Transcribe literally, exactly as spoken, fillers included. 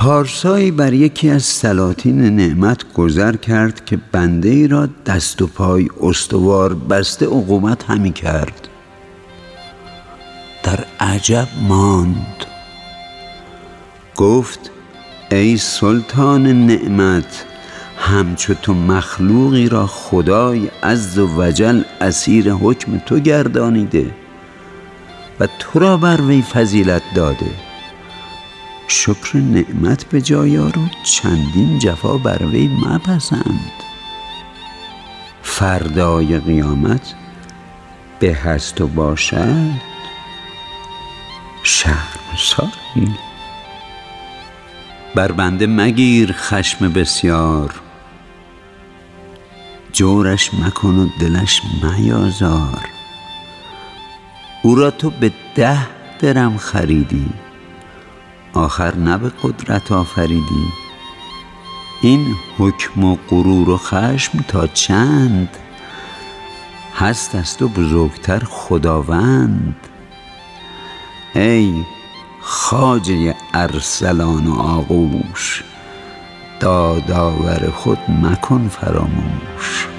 پارسایی بر یکی از سلاطین نعمت گذر کرد که بنده ای را دست و پای استوار بسته عقوبت همی کرد. در عجب ماند، گفت ای سلطان نعمت، همچو تو مخلوقی را خدای عز و جل اسیر حکم تو گردانیده و تو را بر وی فضیلت داده. شکر نعمت به جای آر و چندین جفا بر وی مپسند. فردای قیامت به هست و باشد شرمساری. بر بنده مگیر خشم بسیار، جورش مکن و دلش میازار. او را تو به ده درم خریدی، آخر نه به قدرت آفریدی. این حکم و غرور و خشم تا چند، هست است و بزرگتر خداوند. ای خواجه ارسلان و آغوش، دادآور خود مکن فراموش.